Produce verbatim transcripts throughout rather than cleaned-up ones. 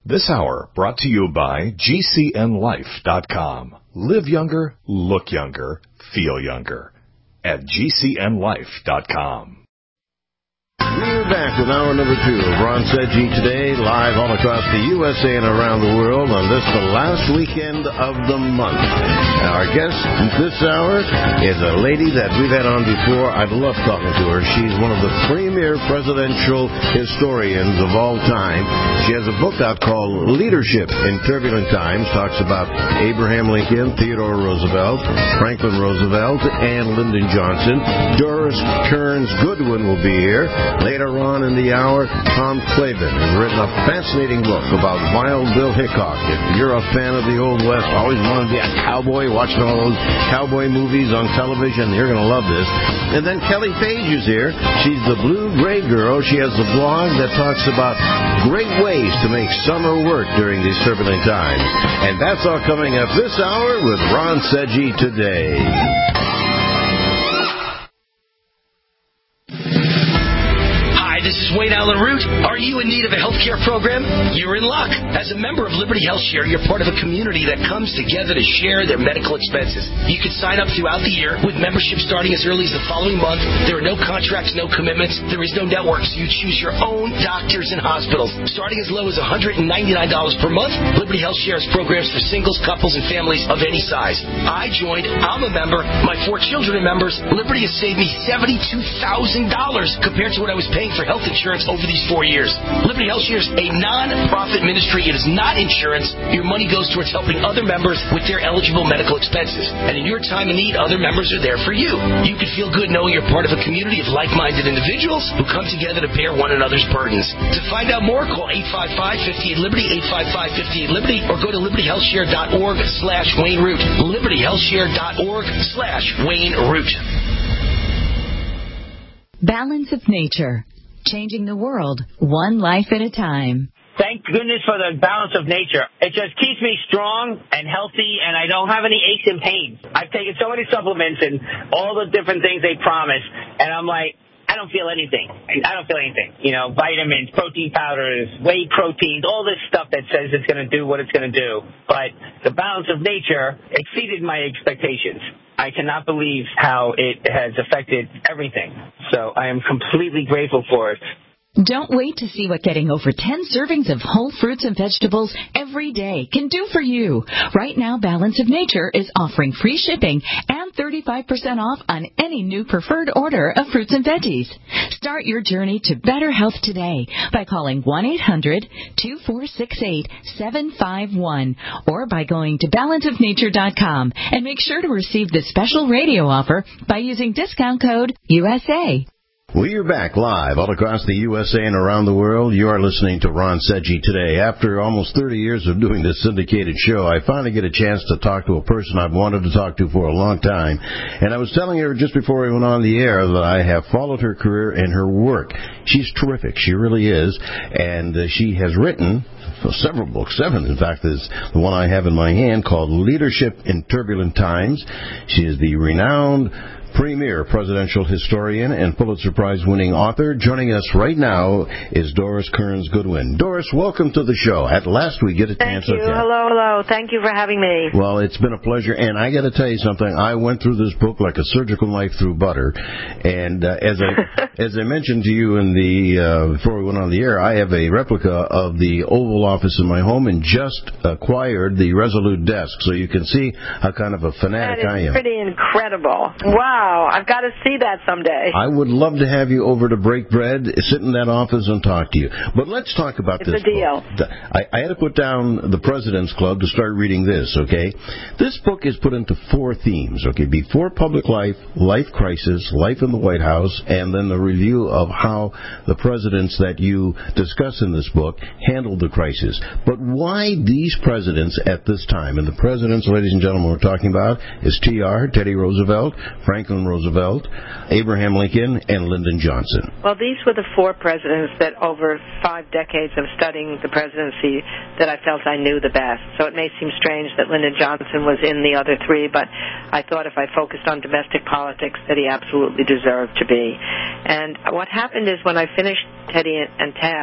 This hour brought to you by G C N life dot com. Live younger, look younger, feel younger at G C N life dot com. We're back with hour number two of Ron Sedgy Today, live all across the U S A and around the world on this, the last weekend of the month. Now, our guest this hour is a lady that we've had on before. I've loved talking to her. She's one of the premier presidential historians of all time. She has a book out called Leadership in Turbulent Times, talks about Abraham Lincoln, Theodore Roosevelt, Franklin Roosevelt, and Lyndon Johnson. Doris Kearns Goodwin will be here. Later on in the hour, Tom Clavin has written a fascinating book about Wild Bill Hickok. If you're a fan of the Old West, always wanted to be a cowboy, watching all those cowboy movies on television, you're going to love this. And then Kelly Page is here. She's the Blue Gray Girl. She has a blog that talks about great ways to make summer work during these turbulent times. And that's all coming up this hour with Ron Sedgy Today. This is Wayne Allen Root. Are you in need of a health care program? You're in luck. As a member of Liberty Health Share, you're part of a community that comes together to share their medical expenses. You can sign up throughout the year with membership starting as early as the following month. There are no contracts, no commitments. There is no network, so you choose your own doctors and hospitals. Starting as low as one hundred ninety-nine dollars per month, Liberty Health Share has programs for singles, couples, and families of any size. I joined. I'm a member. My four children are members. Liberty has saved me seventy-two thousand dollars compared to what I was paying for health insurance over these four years. Liberty Health Share is a non-profit ministry. It is not insurance. Your money goes towards helping other members with their eligible medical expenses. And in your time of need, other members are there for you. You can feel good knowing you're part of a community of like-minded individuals who come together to bear one another's burdens. To find out more, call eight five five, five eight Liberty, eight five five, five eight Liberty, or go to liberty health share dot org slash Wayne Root. liberty health share dot org slash Wayne Root. Balance of Nature. Changing the world, one life at a time. Thank goodness for the balance of nature. It just keeps me strong and healthy, and I don't have any aches and pains. I've taken so many supplements and all the different things they promise, and I'm like, I don't feel anything. I don't feel anything. You know, vitamins, protein powders, whey proteins, all this stuff that says it's going to do what it's going to do. But the balance of nature exceeded my expectations. I cannot believe how it has affected everything. So I am completely grateful for it. Don't wait to see what getting over ten servings of whole fruits and vegetables every day can do for you. Right now, Balance of Nature is offering free shipping and thirty-five percent off on any new preferred order of fruits and veggies. Start your journey to better health today by calling one eight hundred, two four six eight, seven five one or by going to balance of nature dot com and make sure to receive this special radio offer by using discount code U S A. We're back live all across the U S A and around the world. You are listening to Ron Sedgy Today. After almost thirty years of doing this syndicated show, I finally get a chance to talk to a person I've wanted to talk to for a long time. And I was telling her just before we went on the air that I have followed her career and her work. She's terrific. She really is. And uh, she has written several books, seven in fact, is the one I have in my hand called Leadership in Turbulent Times. She is the renowned premier presidential historian and Pulitzer Prize-winning author. Joining us right now is Doris Kearns Goodwin. Doris, welcome to the show. At last we get a chance to Thank you. Hello, hello. Thank you for having me. Well, it's been a pleasure, and I got to tell you something. I went through this book like a surgical knife through butter, and uh, as I as I mentioned to you in the uh, before we went on the air, I have a replica of the Oval Office in my home, and just acquired the Resolute desk, so you can see how kind of a fanatic I am. That is pretty incredible. Wow. I've got to see that someday. I would love to have you over to break bread, sit in that office and talk to you. But let's talk about it's this a deal. book. I, I had to put down the President's Club to start reading this, okay? This book is put into four themes, okay? Before public life, life crisis, life in the White House, and then the review of how the presidents that you discuss in this book handled the crisis. But why these presidents at this time? And the presidents, ladies and gentlemen, we're talking about is T R, Teddy Roosevelt, Franklin Roosevelt, Abraham Lincoln, and Lyndon Johnson. Well, these were the four presidents that over five decades of studying the presidency that I felt I knew the best. So it may seem strange that Lyndon Johnson was in the other three, but I thought if I focused on domestic politics that he absolutely deserved to be. And what happened is when I finished Teddy and Taft,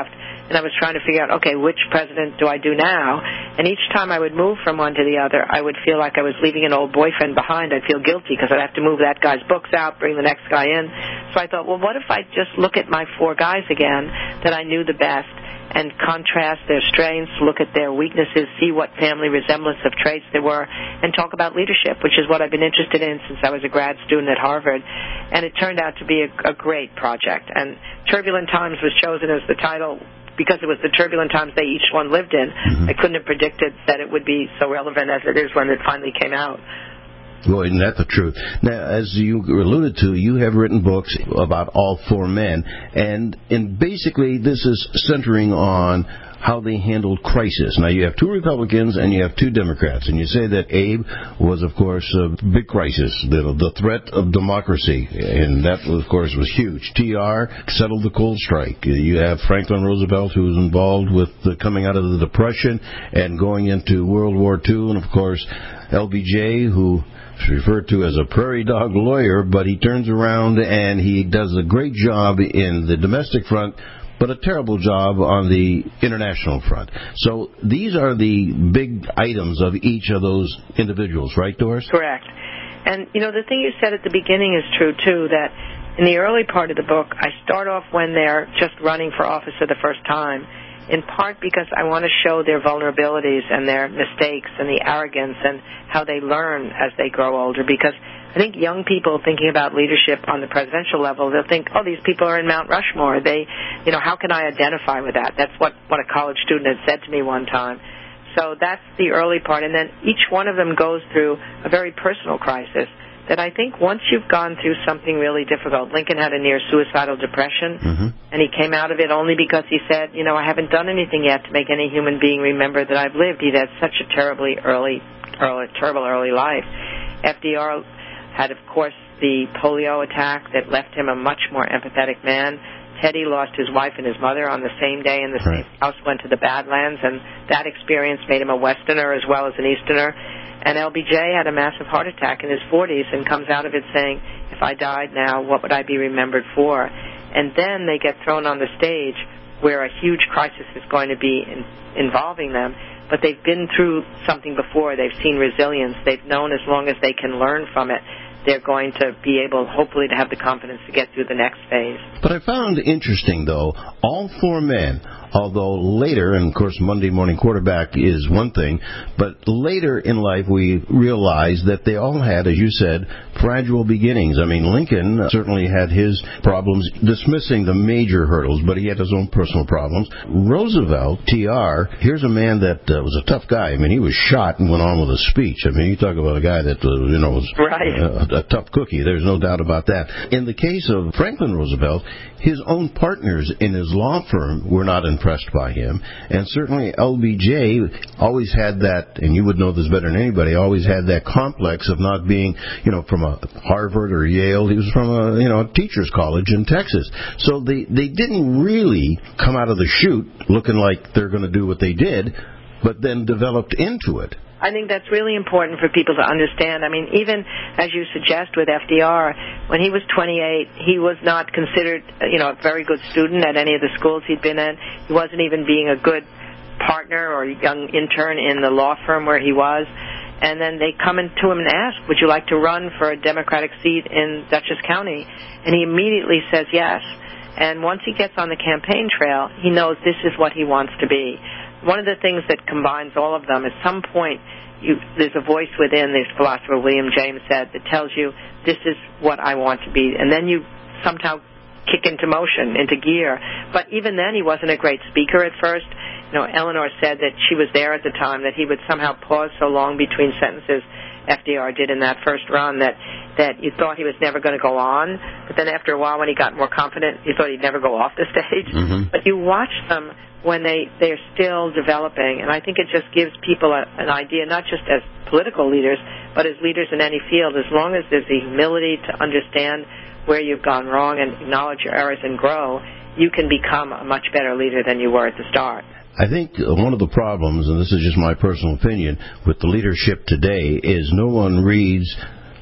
and I was trying to figure out, okay, which president do I do now? And each time I would move from one to the other, I would feel like I was leaving an old boyfriend behind. I'd feel guilty because I'd have to move that guy's books out, bring the next guy in. So I thought, well, what if I just look at my four guys again that I knew the best and contrast their strengths, look at their weaknesses, see what family resemblance of traits there were, and talk about leadership, which is what I've been interested in since I was a grad student at Harvard. And it turned out to be a, a great project. And Turbulent Times was chosen as the title because it was the turbulent times they each one lived in. Mm-hmm. I couldn't have predicted that it would be so relevant as it is when it finally came out. Well, isn't that the truth? Now, as you alluded to, you have written books about all four men, and and basically this is centering on how they handled crisis. Now, you have two Republicans and you have two Democrats, and you say that Abe was, of course, a big crisis, the, the threat of democracy, and that, of course, was huge. T R settled the coal strike. You have Franklin Roosevelt, who was involved with the coming out of the Depression and going into World War Two, and, of course, L B J, who is referred to as a prairie dog lawyer, but he turns around and he does a great job in the domestic front, but a terrible job on the international front. So these are the big items of each of those individuals, right, Doris? Correct. And, you know, the thing you said at the beginning is true, too, that in the early part of the book, I start off when they're just running for office for the first time, in part because I want to show their vulnerabilities and their mistakes and the arrogance and how they learn as they grow older, because I think young people thinking about leadership on the presidential level, they'll think, oh, these people are in Mount Rushmore. They, you know, how can I identify with that? That's what, what a college student had said to me one time. So that's the early part. And then each one of them goes through a very personal crisis that I think once you've gone through something really difficult, Lincoln had a near suicidal depression, mm-hmm. and he came out of it only because he said, you know, I haven't done anything yet to make any human being remember that I've lived. He'd had such a terribly early, early, terrible early life. F D R had, of course, the polio attack that left him a much more empathetic man. Teddy lost his wife and his mother on the same day in the right. same house, went to the Badlands, and that experience made him a Westerner as well as an Easterner. And L B J had a massive heart attack in his forties and comes out of it saying, if I died now, what would I be remembered for? And then they get thrown on the stage where a huge crisis is going to be in, involving them. But they've been through something before. They've seen resilience. They've known as long as they can learn from it, they're going to be able, hopefully, to have the confidence to get through the next phase. But I found interesting, though, all four men, although later, and of course Monday Morning Quarterback is one thing, but later in life we realized that they all had, as you said, fragile beginnings. I mean, Lincoln certainly had his problems, dismissing the major hurdles, but he had his own personal problems. Roosevelt, T R, here's a man that uh, was a tough guy. I mean, he was shot and went on with a speech. I mean, you talk about a guy that, uh, you know, was right. uh, a tough cookie. There's no doubt about that. In the case of Franklin Roosevelt, his own partners in his law firm were not impressed by him, and certainly L B J always had that, and you would know this better than anybody, always had that complex of not being, you know, from a Harvard or Yale. He was from a, you know, a teacher's college in Texas. So they, they didn't really come out of the chute looking like they're going to do what they did, but then developed into it. I think that's really important for people to understand. I mean, even as you suggest with F D R, when he was twenty-eight, he was not considered, you know, a very good student at any of the schools he'd been in. He wasn't even being a good partner or young intern in the law firm where he was. And then they come in to him and ask, would you like to run for a Democratic seat in Dutchess County? And he immediately says yes. And once he gets on the campaign trail, he knows this is what he wants to be. One of the things that combines all of them, at some point, you, there's a voice within, this philosopher William James said, that tells you, this is what I want to be. And then you somehow kick into motion, into gear. But even then, he wasn't a great speaker at first. You know, Eleanor said that she was there at the time, that he would somehow pause so long between sentences, F D R did in that first run, that, that you thought he was never going to go on. But then after a while, when he got more confident, you thought he'd never go off the stage. Mm-hmm. But you watch them when they, they're still developing, and I think it just gives people a, an idea, not just as political leaders, but as leaders in any field. As long as there's the humility to understand where you've gone wrong and acknowledge your errors and grow, you can become a much better leader than you were at the start. I think one of the problems, and this is just my personal opinion, with the leadership today is no one reads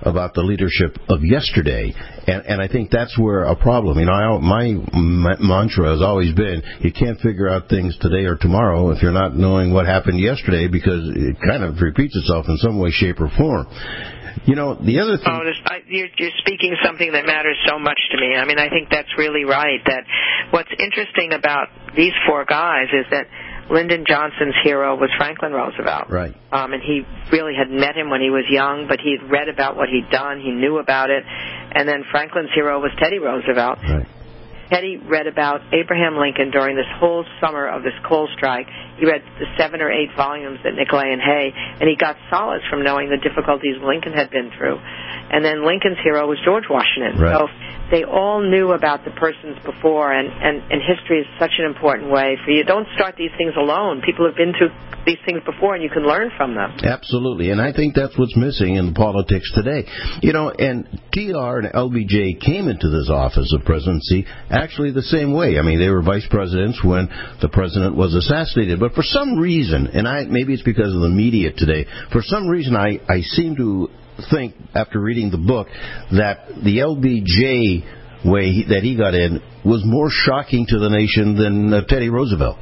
about the leadership of yesterday. And, and I think that's where a problem, you know, I, my m- mantra has always been, you can't figure out things today or tomorrow if you're not knowing what happened yesterday, because it kind of repeats itself in some way, shape, or form. You know, the other thing... Oh, this, I, you're, you're speaking something that matters so much to me. I mean, I think that's really right, that what's interesting about these four guys is that Lyndon Johnson's hero was Franklin Roosevelt. Right. Um, and he really had met him when he was young, but he had read about what he'd done. He knew about it. And then Franklin's hero was Teddy Roosevelt. Right. Teddy read about Abraham Lincoln during this whole summer of this coal strike. He read the seven or eight volumes that Nicolay and Hay, and he got solace from knowing the difficulties Lincoln had been through. And then Lincoln's hero was George Washington. Right. So they all knew about the persons before, and, and, and history is such an important way for you. Don't start these things alone. People have been through these things before, and you can learn from them. Absolutely, and I think that's what's missing in politics today. You know, and T R and L B J came into this office of presidency actually the same way. I mean, they were vice presidents when the president was assassinated. But for some reason, and I maybe it's because of the media today, for some reason I, I seem to think, after reading the book, that the L B J way he, that he got in was more shocking to the nation than uh, Teddy Roosevelt.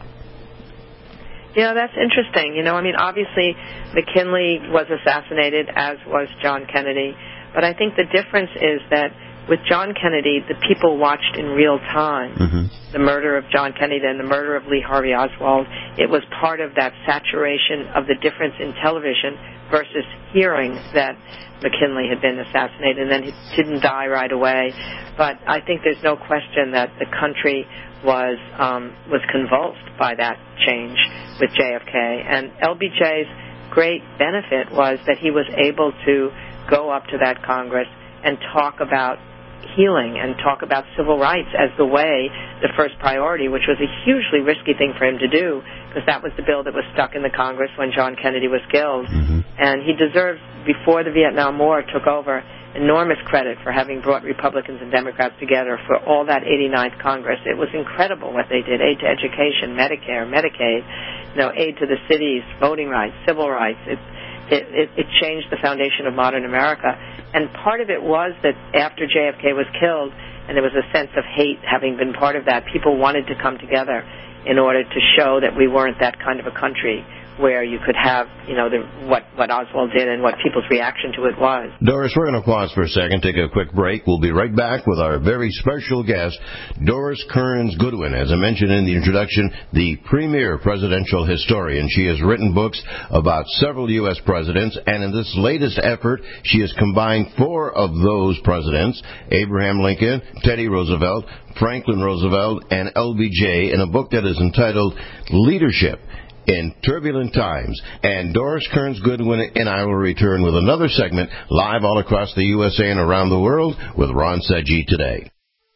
Yeah, that's interesting. You know, I mean, obviously McKinley was assassinated, as was John Kennedy. But I think the difference is that with John Kennedy, the people watched in real time mm-hmm. the murder of John Kennedy and the murder of Lee Harvey Oswald. It was part of that saturation of the difference in television versus hearing that McKinley had been assassinated, and then he didn't die right away. But I think there's no question that the country was um, was convulsed by that change with J F K. And L B J's great benefit was that he was able to go up to that Congress and talk about healing and talk about civil rights as the way, the first priority, which was a hugely risky thing for him to do, because that was the bill that was stuck in the Congress when John Kennedy was killed. Mm-hmm. And he deserves, before the Vietnam War took over, enormous credit for having brought Republicans and Democrats together for all that eighty-ninth Congress. It was incredible what they did. Aid to education, Medicare, Medicaid, you know, aid to the cities, voting rights, civil rights. It, it, it, it changed the foundation of modern America. And part of it was that after J F K was killed, and there was a sense of hate having been part of that, people wanted to come together in order to show that we weren't that kind of a country where you could have, you know, the, what, what Oswald did and what people's reaction to it was. Doris, we're going to pause for a second, take a quick break. We'll be right back with our very special guest, Doris Kearns Goodwin. As I mentioned in the introduction, the premier presidential historian. She has written books about several U S presidents, and in this latest effort, she has combined four of those presidents, Abraham Lincoln, Teddy Roosevelt, Franklin Roosevelt, and L B J, in a book that is entitled Leadership in Turbulent Times. And Doris Kearns Goodwin and I will return with another segment live all across the U S A and around the world with Ron Seggi today.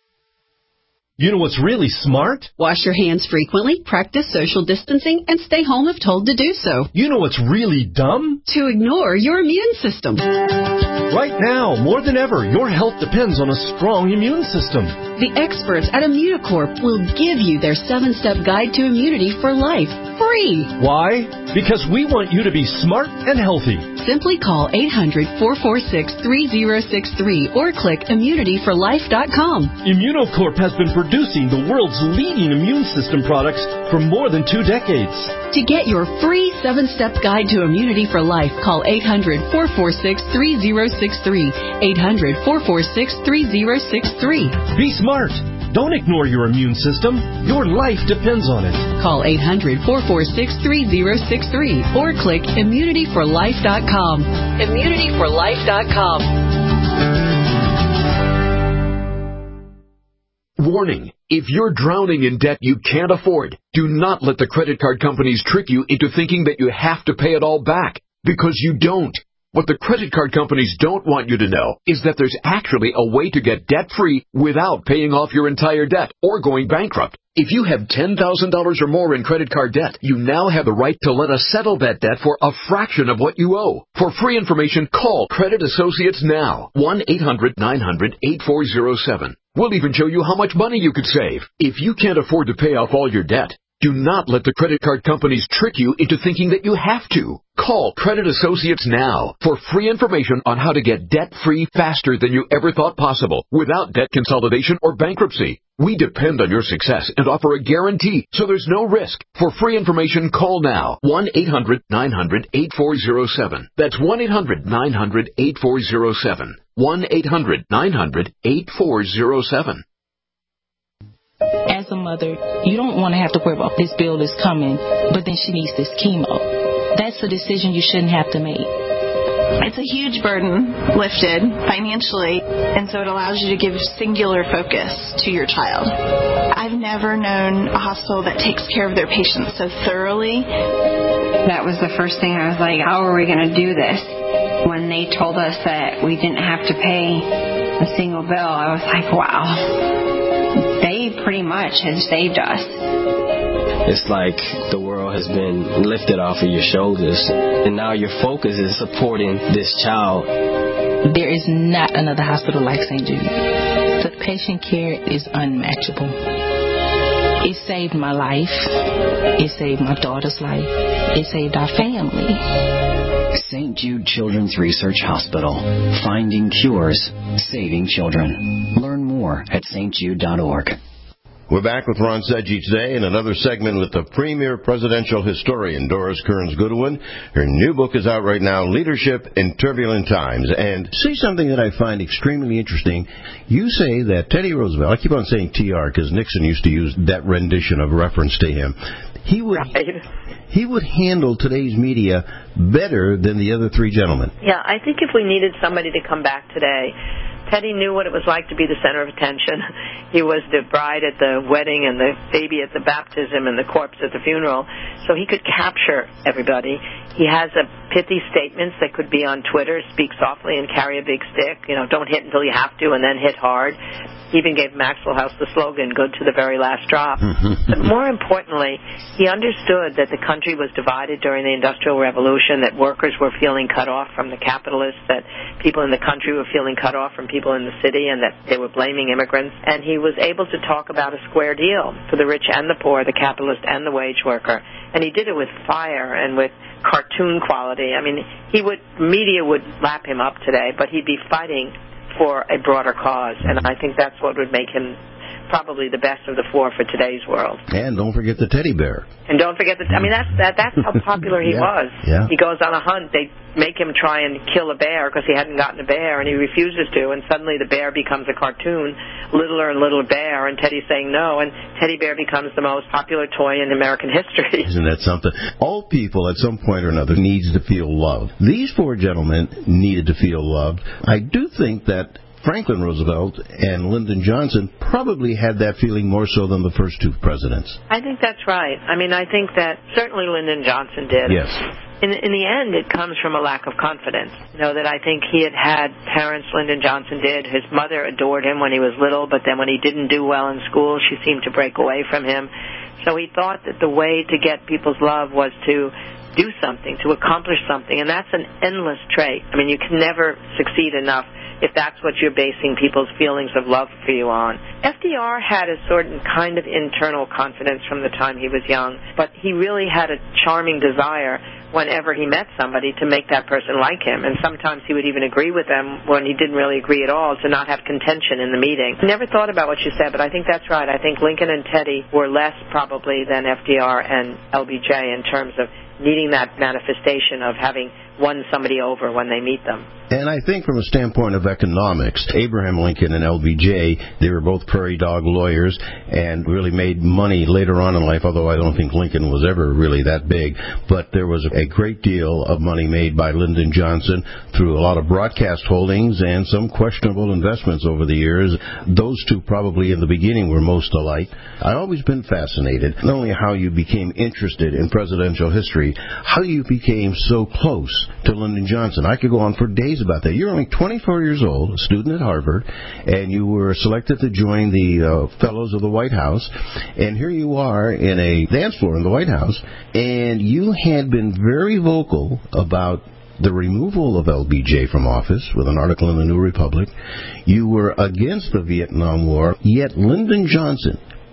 You know what's really smart? Wash your hands frequently, practice social distancing, and stay home if told to do so. You know what's really dumb? To ignore your immune system. Right now, more than ever, your health depends on a strong immune system. The experts at Immunocorp will give you their seven-step guide to immunity for life, free. Why? Because we want you to be smart and healthy. Simply call eight hundred, four four six, three zero six three or click immunity for life dot com. Immunocorp has been producing the world's leading immune system products for more than two decades. To get your free seven-step guide to immunity for life, call eight hundred, four four six, three zero six three, eight hundred, four four six, three zero six three. Be smart. Don't ignore your immune system. Your life depends on it. Call eight hundred, four four six, three zero six three or click immunity for life dot com. immunity for life dot com. Warning. If you're drowning in debt you can't afford, do not let the credit card companies trick you into thinking that you have to pay it all back, because you don't. What the credit card companies don't want you to know is that there's actually a way to get debt-free without paying off your entire debt or going bankrupt. If you have ten thousand dollars or more in credit card debt, you now have the right to let us settle that debt for a fraction of what you owe. For free information, call Credit Associates now. one eight hundred, nine hundred, eight four zero seven. We'll even show you how much money you could save. If you can't afford to pay off all your debt, Do not let the credit card companies trick you into thinking that you have to. Call Credit Associates now for free information on how to get debt-free faster than you ever thought possible without debt consolidation or bankruptcy. We depend on your success and offer a guarantee, so there's no risk. For free information, call now. one eight hundred nine hundred eight four zero seven. That's one eight hundred nine hundred eight four zero seven. one eight hundred nine hundred eight four zero seven. As a mother, you don't want to have to worry about this bill is coming, but then she needs this chemo. That's a decision you shouldn't have to make. It's a huge burden lifted financially, and so it allows you to give singular focus to your child. I've never known a hospital that takes care of their patients so thoroughly. That was the first thing I was like, how are we going to do this? When they told us that we didn't have to pay a single bill, I was like, wow. They pretty much have saved us. It's like the world has been lifted off of your shoulders, and now your focus is supporting this child. There is not another hospital like Saint Jude. The patient care is unmatchable. It saved my life. It saved my daughter's life. It saved our family. Saint Jude Children's Research Hospital. Finding cures, saving children. Learn more at s t jude dot org. We're back with Ron Seggi today in another segment with the premier presidential historian, Doris Kearns Goodwin. Her new book is out right now, Leadership in Turbulent Times. And say something that I find extremely interesting. You say that Teddy Roosevelt, I keep on saying T R because Nixon used to use that rendition of reference to him. He would, right. he would handle today's media better than the other three gentlemen. Yeah, I think if we needed somebody to come back today, Teddy knew what it was like to be the center of attention. He was the bride at the wedding and the baby at the baptism and the corpse at the funeral, so he could capture everybody. He has a pithy statements that could be on Twitter, speak softly and carry a big stick, you know, don't hit until you have to and then hit hard. He even gave Maxwell House the slogan, good to the very last drop. But more importantly, he understood that the country was divided during the Industrial Revolution, that workers were feeling cut off from the capitalists, that people in the country were feeling cut off from people in the city, and that they were blaming immigrants. And he was able to talk about a square deal for the rich and the poor, the capitalist and the wage worker. And he did it with fire and with cartoon quality. I mean, he would, media would lap him up today, but he'd be fighting for a broader cause, and I think that's what would make him probably the best of the four for today's world. And don't forget the teddy bear. And don't forget the, I mean, that's that, that's how popular he yeah. was. Yeah. He goes on a hunt. They make him try and kill a bear because he hadn't gotten a bear, and he refuses to, and suddenly the bear becomes a cartoon, littler and littler bear, and Teddy's saying no, and Teddy Bear becomes the most popular toy in American history. Isn't that something? All people at some point or another needs to feel loved. These four gentlemen needed to feel loved. I do think that Franklin Roosevelt and Lyndon Johnson probably had that feeling more so than the first two presidents. I think that's right. I mean, I think that certainly Lyndon Johnson did. Yes. In, in the end, it comes from a lack of confidence. You know, that I think he had had parents, Lyndon Johnson did. His mother adored him when he was little, but then when he didn't do well in school, she seemed to break away from him. So he thought that the way to get people's love was to do something, to accomplish something, and that's an endless trait. I mean, you can never succeed enough if that's what you're basing people's feelings of love for you on. F D R had a certain kind of internal confidence from the time he was young, but he really had a charming desire whenever he met somebody to make that person like him, and sometimes he would even agree with them when he didn't really agree at all, to not have contention in the meeting. I never thought about what you said, but I think that's right. I think Lincoln and Teddy were less probably than F D R and L B J in terms of needing that manifestation of having won somebody over when they meet them. And I think from a standpoint of economics, Abraham Lincoln and L B J, they were both prairie dog lawyers and really made money later on in life, although I don't think Lincoln was ever really that big. But there was a great deal of money made by Lyndon Johnson through a lot of broadcast holdings and some questionable investments over the years. Those two probably in the beginning were most alike. I've always been fascinated, not only how you became interested in presidential history, how you became so close to Lyndon Johnson. I could go on for days about that. You're only twenty-four years old, a student at Harvard, and you were selected to join the uh, Fellows of the White House, and here you are in a dance floor in the White House, and you had been very vocal about the removal of L B J from office with an article in the New Republic. You were against the Vietnam War, yet Lyndon Johnson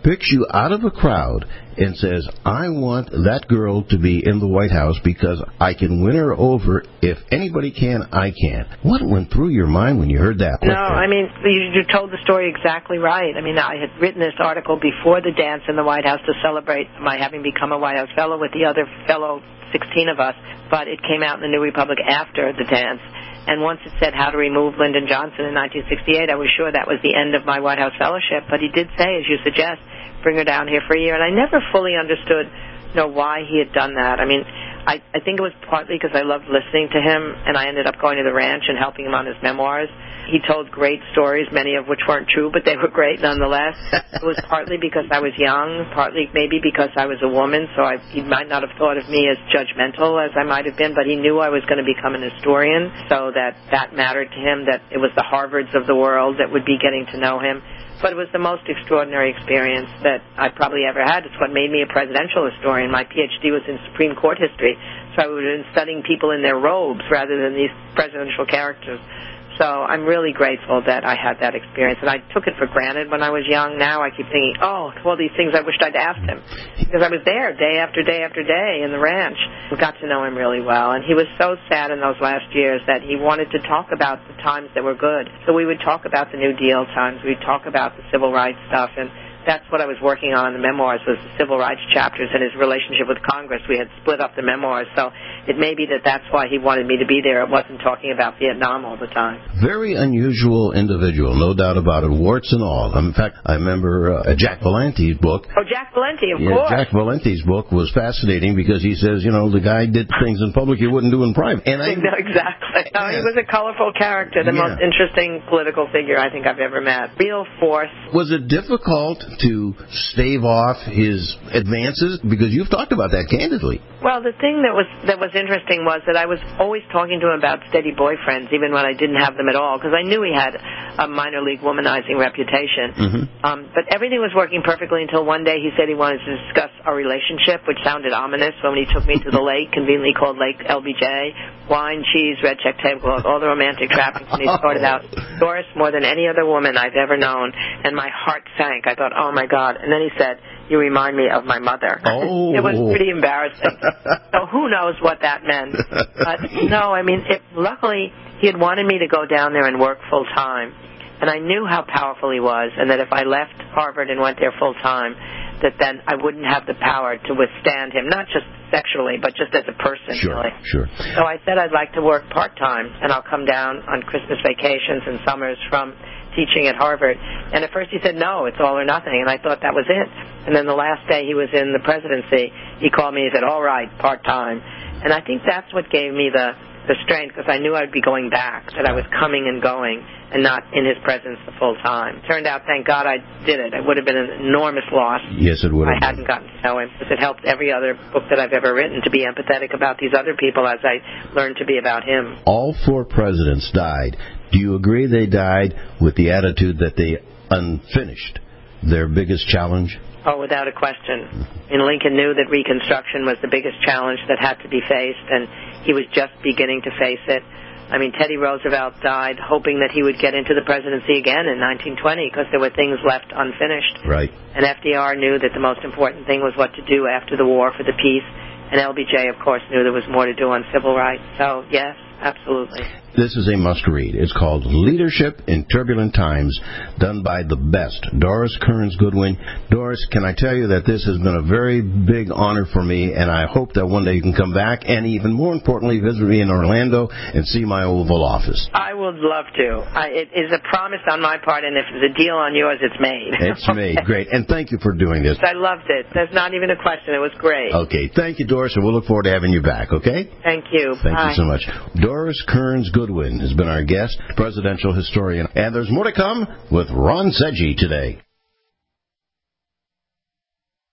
picks you out of a crowd and says, I want that girl to be in the White House because I can win her over. If anybody can, I can. What went through your mind when you heard that? No, I mean, you, you told the story exactly right. I mean, I had written this article before the dance in the White House to celebrate my having become a White House fellow with the other fellow sixteen of us, but it came out in the New Republic after the dance. And once it said how to remove Lyndon Johnson in nineteen sixty-eight, I was sure that was the end of my White House fellowship. But he did say, as you suggest, bring her down here for a year. And I never fully understood, you know, why he had done that. I mean, I, I think it was partly because I loved listening to him, and I ended up going to the ranch and helping him on his memoirs. He told great stories, many of which weren't true, but they were great nonetheless. It was partly because I was young, partly maybe because I was a woman, so I, he might not have thought of me as judgmental as I might have been, but he knew I was going to become an historian, so that that mattered to him, that it was the Harvards of the world that would be getting to know him. But it was the most extraordinary experience that I probably ever had. It's what made me a presidential historian. My P H D was in Supreme Court history, so I would have been studying people in their robes rather than these presidential characters. So I'm really grateful that I had that experience. And I took it for granted when I was young. Now I keep thinking, oh, all these things I wished I'd asked him. Because I was there day after day after day in the ranch. We got to know him really well. And he was so sad in those last years that he wanted to talk about the times that were good. So we would talk about the New Deal times. We'd talk about the civil rights stuff. And that's what I was working on in the memoirs, was the civil rights chapters and his relationship with Congress. We had split up the memoirs, so it may be that that's why he wanted me to be there. It wasn't talking about Vietnam all the time. Very unusual individual, no doubt about it, warts and all. In fact, I remember uh, Jack Valente's book. Oh, Jack Valente, of yeah, course. Jack Valente's book was fascinating because he says, you know, the guy did things in public he wouldn't do in private. And I, no, exactly. No, he was a colorful character, the yeah. most interesting political figure I think I've ever met. Real force. Was it difficult to stave off his advances? Because you've talked about that candidly. Well, the thing that was that was interesting was that I was always talking to him about steady boyfriends, even when I didn't have them at all, because I knew he had a minor league womanizing reputation. Mm-hmm. Um, but everything was working perfectly until one day he said he wanted to discuss our relationship, which sounded ominous when he took me to the lake, conveniently called Lake L B J. Wine, cheese, red check tablecloth, all the romantic trappings. And he started out, Doris, more than any other woman I've ever known. And my heart sank. I thought, oh, my God. And then he said, you remind me of my mother. Oh. It was pretty embarrassing. So who knows what that meant. But, no, I mean, it, luckily, he had wanted me to go down there and work full-time. And I knew how powerful he was, and that if I left Harvard and went there full-time, that then I wouldn't have the power to withstand him, not just sexually, but just as a person, sure, really. Sure, So I said I'd like to work part-time, and I'll come down on Christmas vacations and summers from teaching at Harvard. And at first he said, no, it's all or nothing, and I thought that was it. And then the last day he was in the presidency, he called me and said, all right, part-time. And I think that's what gave me the, the strength, because I knew I'd be going back, that I was coming and going, and not in his presence the full time. Turned out, thank God I did it. It would have been an enormous loss. Yes, it would have. I hadn't gotten to know him, because it helped every other book that I've ever written to be empathetic about these other people as I learned to be about him. All four presidents died. Do you agree they died with the attitude that they unfinished their biggest challenge? Oh, without a question. And Lincoln knew that Reconstruction was the biggest challenge that had to be faced, and he was just beginning to face it. I mean, Teddy Roosevelt died hoping that he would get into the presidency again in nineteen twenty because there were things left unfinished. Right. And F D R knew that the most important thing was what to do after the war for the peace. And L B J, of course, knew there was more to do on civil rights. So, yes, absolutely. This is a must-read. It's called Leadership in Turbulent Times, done by the best, Doris Kearns Goodwin. Doris, can I tell you that this has been a very big honor for me, and I hope that one day you can come back and, even more importantly, visit me in Orlando and see my Oval Office. I would love to. I, it is a promise on my part, and if it's a deal on yours, it's made. It's made. Great. And thank you for doing this. I loved it. There's not even a question. It was great. Okay. Thank you, Doris, and we'll look forward to having you back, okay? Thank you. Thank Bye. you so much. Doris Kearns Goodwin has been our guest, presidential historian. And there's more to come with Ron Seggi today.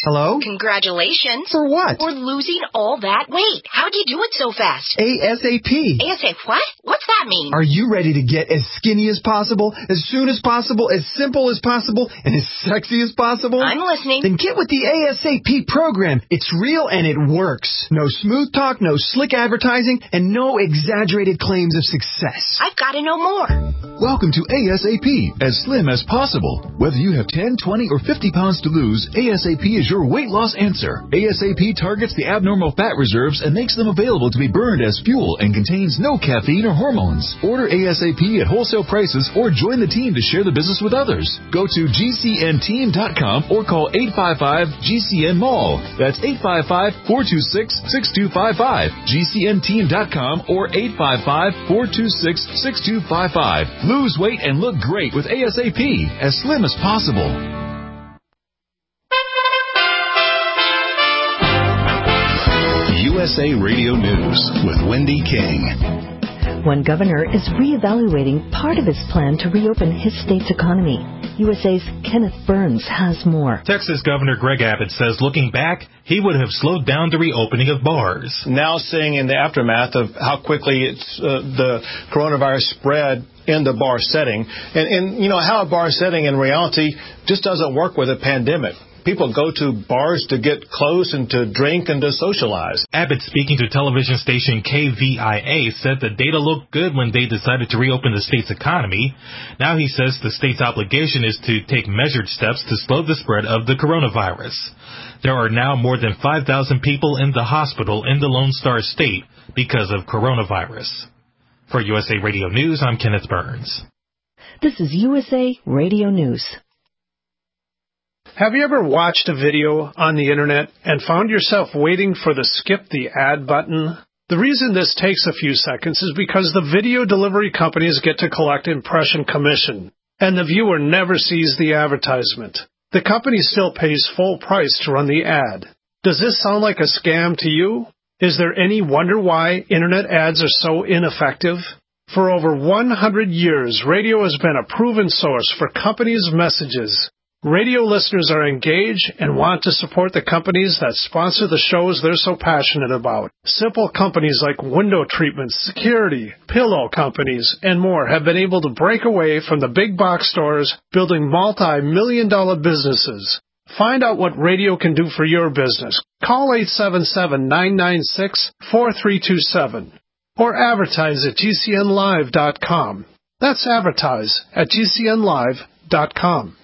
Hello? Congratulations. For what? For losing all that weight. How'd you do it so fast? ASAP. ASAP what? What's that mean? Are you ready to get as skinny as possible, as soon as possible, as simple as possible, and as sexy as possible? I'm listening. Then get with the ASAP program. It's real and it works. No smooth talk, no slick advertising, and no exaggerated claims of success. I've got to know more. Welcome to ASAP, as slim as possible. Whether you have ten, twenty, or fifty pounds to lose, ASAP is your weight loss answer. ASAP targets the abnormal fat reserves and makes them available to be burned as fuel and contains no caffeine or hormones. Order ASAP at wholesale prices or join the team to share the business with others. Go to G C N team dot com or call eight five five G C N mall. That's eight five five, four two six, six two five five. G C N team dot com or eight five five, four two six, six two five five. Lose weight and look great with ASAP, as slim as possible. U S A Radio News with Wendy King. One governor is reevaluating part of his plan to reopen his state's economy. U S A's Kenneth Burns has more. Texas Governor Greg Abbott says looking back, he would have slowed down the reopening of bars. Now seeing in the aftermath of how quickly it's, uh, the coronavirus spread in the bar setting, and, and you know how a bar setting in reality just doesn't work with a pandemic. People go to bars to get close and to drink and to socialize. Abbott, speaking to television station K V I A, said the data looked good when they decided to reopen the state's economy. Now he says the state's obligation is to take measured steps to slow the spread of the coronavirus. There are now more than five thousand people in the hospital in the Lone Star State because of coronavirus. For U S A Radio News, I'm Kenneth Burns. This is U S A Radio News. Have you ever watched a video on the internet and found yourself waiting for the skip the ad button? The reason this takes a few seconds is because the video delivery companies get to collect impression commission, and the viewer never sees the advertisement. The company still pays full price to run the ad. Does this sound like a scam to you? Is there any wonder why internet ads are so ineffective? For over one hundred years, radio has been a proven source for companies' messages. Radio listeners are engaged and want to support the companies that sponsor the shows they're so passionate about. Simple companies like window treatments, security, pillow companies, and more have been able to break away from the big box stores, building multi-million dollar businesses. Find out what radio can do for your business. Call eight seven seven, nine nine six, four three two seven or advertise at G C N live dot com. That's advertise at G C N live dot com.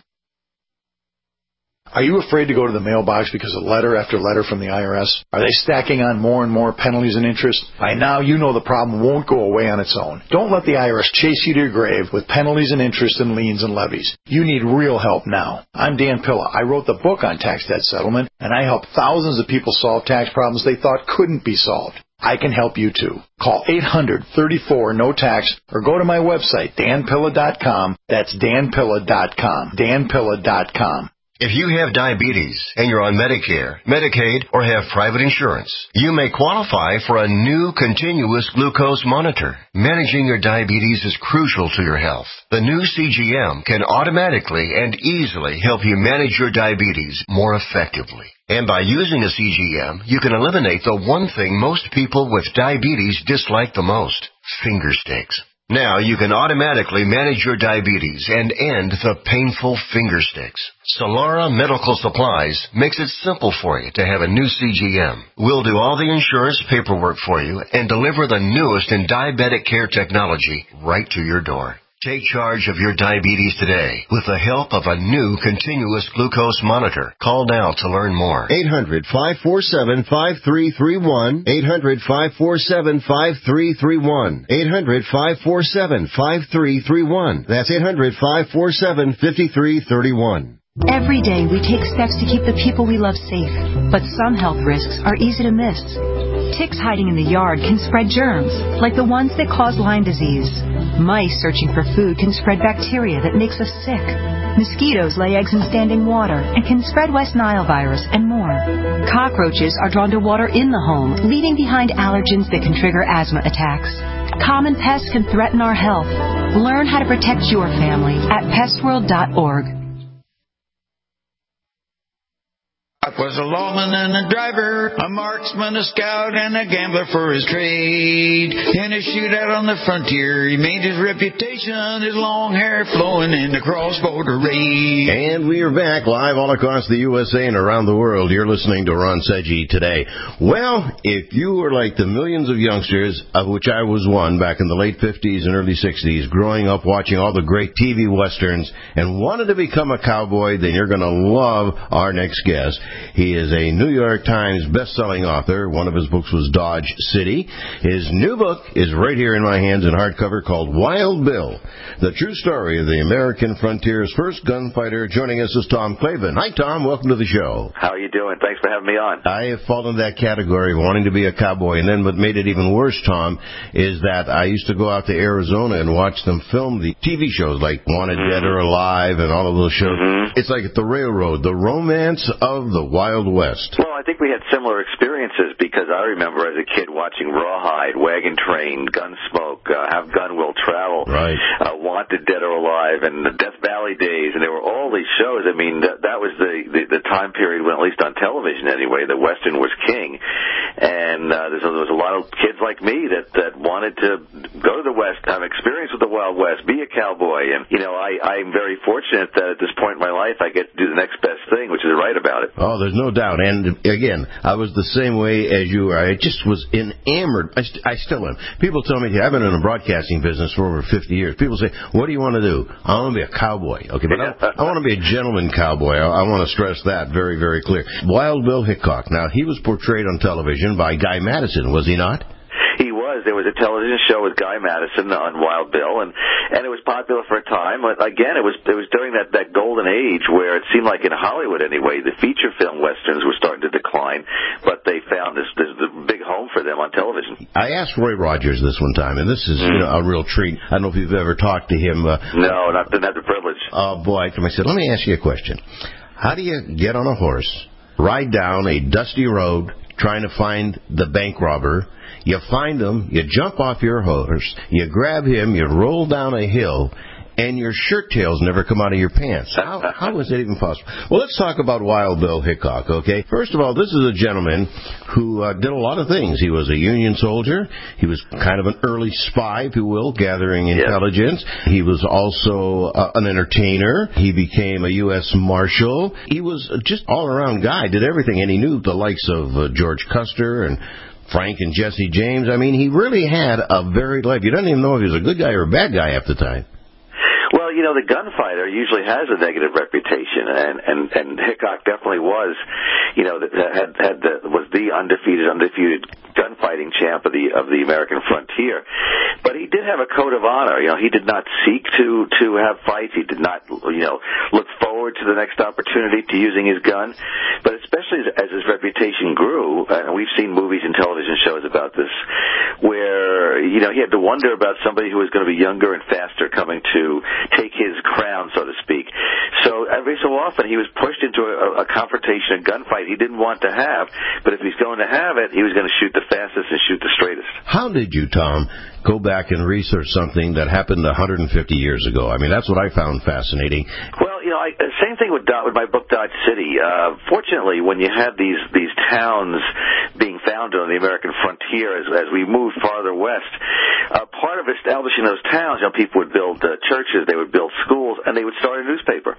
Are you afraid to go to the mailbox because of letter after letter from the I R S? Are they stacking on more and more penalties and interest? By now, you know the problem won't go away on its own. Don't let the I R S chase you to your grave with penalties and interest and liens and levies. You need real help now. I'm Dan Pilla. I wrote the book on tax debt settlement, and I help thousands of people solve tax problems they thought couldn't be solved. I can help you too. Call eight hundred, thirty-four, no tax or go to my website, dan pilla dot com. That's dan pilla dot com. dan pilla dot com. If you have diabetes and you're on Medicare, Medicaid, or have private insurance, you may qualify for a new continuous glucose monitor. Managing your diabetes is crucial to your health. The new C G M can automatically and easily help you manage your diabetes more effectively. And by using a C G M, you can eliminate the one thing most people with diabetes dislike the most, finger sticks. Now you can automatically manage your diabetes and end the painful finger sticks. Solara Medical Supplies makes it simple for you to have a new C G M. We'll do all the insurance paperwork for you and deliver the newest in diabetic care technology right to your door. Take charge of your diabetes today with the help of a new continuous glucose monitor. Call now to learn more. eight hundred, five four seven, five three three one. eight hundred, five four seven, five three three one. eight hundred, five four seven, five three three one. That's eight hundred, five four seven, five three three one. Every day we take steps to keep the people we love safe, but some health risks are easy to miss. Ticks hiding in the yard can spread germs, like the ones that cause Lyme disease. Mice searching for food can spread bacteria that makes us sick. Mosquitoes lay eggs in standing water and can spread West Nile virus and more. Cockroaches are drawn to water in the home, leaving behind allergens that can trigger asthma attacks. Common pests can threaten our health. Learn how to protect your family at pest world dot org. Hickok was a lawman and a driver, a marksman, a scout, and a gambler for his trade. In a shootout on the frontier, he made his reputation, his long hair flowing in the cross-border raid. And we are back live all across the U S A and around the world. You're listening to Ron Seggi Today. Well, if you were like the millions of youngsters, of which I was one back in the late fifties and early sixties, growing up watching all the great T V westerns and wanted to become a cowboy, then you're going to love our next guest. He is a New York Times best-selling author. One of his books was Dodge City. His new book is right here in my hands in hardcover called Wild Bill, the true story of the American frontier's first gunfighter. Joining us is Tom Clavin. Hi, Tom. Welcome to the show. How are you doing? Thanks for having me on. I have fallen into that category of wanting to be a cowboy. And then what made it even worse, Tom, is that I used to go out to Arizona and watch them film the T V shows like Wanted, mm-hmm. Dead or Alive and all of those shows. Mm-hmm. It's like the railroad, the romance of the Wild West. Well, I think we had similar experiences because I remember as a kid watching Rawhide, Wagon Train, Gunsmoke, uh, Have Gun Will Travel, right. uh, Wanted, Dead or Alive, and the Death Valley days, and there were all these shows. I mean, that, that was the, the, the time period when, at least on television anyway, the Western was king. And uh, there was a lot of kids like me that, that wanted to go to the West, have experience with the Wild West, be a cowboy. And, you know, I, I'm very fortunate that at this point in my life I get to do the next best thing, which is write about it. Oh, there's no doubt. And, again, I was the same way as you were. I just was enamored. I, st- I still am. People tell me, I've been in the broadcasting business for over fifty years. People say, what do you want to do? I want to be a cowboy. Okay, but I, I want to be a gentleman cowboy. I, I want to stress that very, very clear. Wild Bill Hickok. Now, he was portrayed on television by Guy Madison, was he not? He was. There was a television show with Guy Madison on Wild Bill, and, and it was popular for a time. But again, it was it was during that, that golden age where it seemed like in Hollywood anyway, the feature film westerns were starting to decline, but they found this, this, this big home for them on television. I asked Roy Rogers this one time, and this is mm. you know, a real treat. I don't know if you've ever talked to him. Uh, no, not, not the privilege. Oh, boy. I said, let me ask you a question. How do you get on a horse, ride down a dusty road, trying to find the bank robber? You find him, you jump off your horse, you grab him, you roll down a hill, and your shirt tails never come out of your pants. How, how is that even possible? Well, let's talk about Wild Bill Hickok, okay? First of all, this is a gentleman who uh, did a lot of things. He was a Union soldier. He was kind of an early spy, if you will, gathering intelligence. Yeah. He was also uh, an entertainer. He became a U S Marshal. He was just all-around guy, did everything, and he knew the likes of uh, George Custer and Frank and Jesse James. I mean, he really had a varied life. You don't even know if he was a good guy or a bad guy half the time. Well, you know, the gunfighter usually has a negative reputation, and, and, and Hickok definitely was, you know, had, had the, was the undefeated, undefeated gunfighting champ of the of the American frontier. But he did have a code of honor. You know, he did not seek to to have fights. He did not, you know, look forward to the next opportunity to using his gun. But especially as, as his reputation grew, and we've seen movies and television shows about this, where, you know, he had to wonder about somebody who was going to be younger and faster coming to take his crown, so to speak. So every so often he was pushed into a, a confrontation, a gunfight he didn't want to have, but if he's going to have it, he was going to shoot the fastest and shoot the straightest. How did you, Tom, go back and research something that happened one hundred fifty years ago? I mean, that's what I found fascinating. Well, you know, I, same thing with, with my book Dodge City. Uh, fortunately, when you had these these towns being founded on the American frontier as, as we moved farther west, uh, part of establishing those towns, you know, people would build uh, churches, they would build schools, and they would start a newspaper.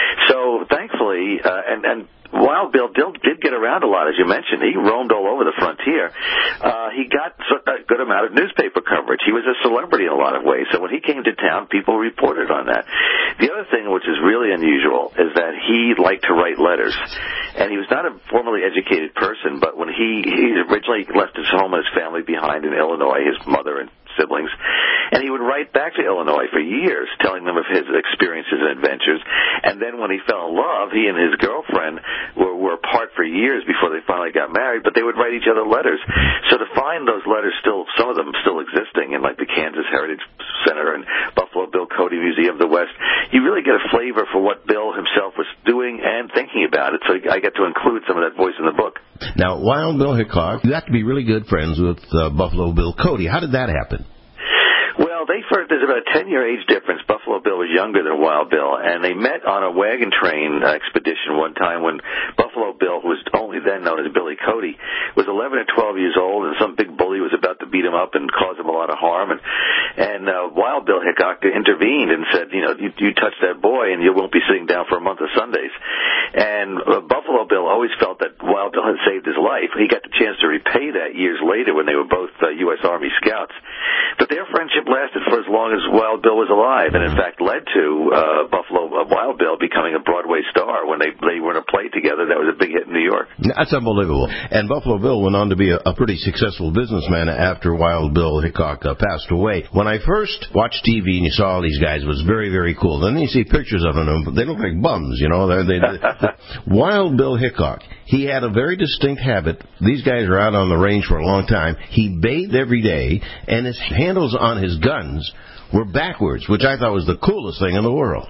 So thankfully, uh, and, and Wild Bill did get around a lot, as you mentioned. He roamed all over the frontier. Uh, he got a good amount of newspaper coverage. He was a celebrity in a lot of ways. So when he came to town, people reported on that. The other thing, which is really unusual, is that he liked to write letters. And he was not a formally educated person, but when he, he originally left his home and his family behind in Illinois, his mother and siblings, and he would write back to Illinois for years, telling them of his experiences and adventures. And then when he fell in love, he and his girlfriend were, were apart for years before they finally got married, but they would write each other letters. So to find those letters still, some of them still existing in like the Kansas Heritage Center and Buffalo Bill Cody Museum of the West, you really get a flavor for what Bill himself was doing and thinking about it. So I get to include some of that voice in the book. Now, Wild Bill Hickok, you have to be really good friends with uh, Buffalo Bill Cody. How did that happen? Well, they for that there's about a ten-year age difference. Buffalo Bill was younger than Wild Bill, and they met on a wagon train expedition one time when Buffalo Bill, who was only then known as Billy Cody, was eleven or twelve years old, and some big bully was about to beat him up and cause him a lot of harm. And, and uh, Wild Bill Hickok intervened and said, you know, you, you touch that boy and you won't be sitting down for a month of Sundays. And uh, Buffalo Bill always felt that Wild Bill had saved his life. He got the chance to repay that years later when they were both uh, U S Army scouts. But their friendship lasted for as long as Wild Bill was alive, and in fact led to uh, Buffalo uh, Wild Bill becoming a Broadway star when they they were in a play together that was a big hit in New York. That's unbelievable. And Buffalo Bill went on to be a, a pretty successful businessman after Wild Bill Hickok uh, passed away. When I first watched T V and you saw all these guys, it was very, very cool. Then you see pictures of them, they look like bums, you know. They're, they, they, Wild Bill Hickok, he had a very distinct habit. These guys are out on the range for a long time. He bathed every day, and his handles on his guns were backwards, which I thought was the coolest thing in the world.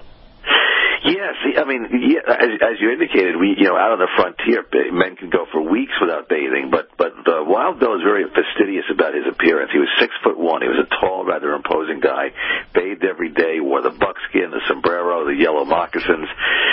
Yes, I mean, yeah, as, as you indicated, we, you know, out on the frontier, men can go for weeks without bathing. But but uh, Wild Bill is very fastidious about his appearance. He was six foot one. He was a tall, rather imposing guy. Bathed every day, wore the buckskin, the sombrero, the yellow moccasins.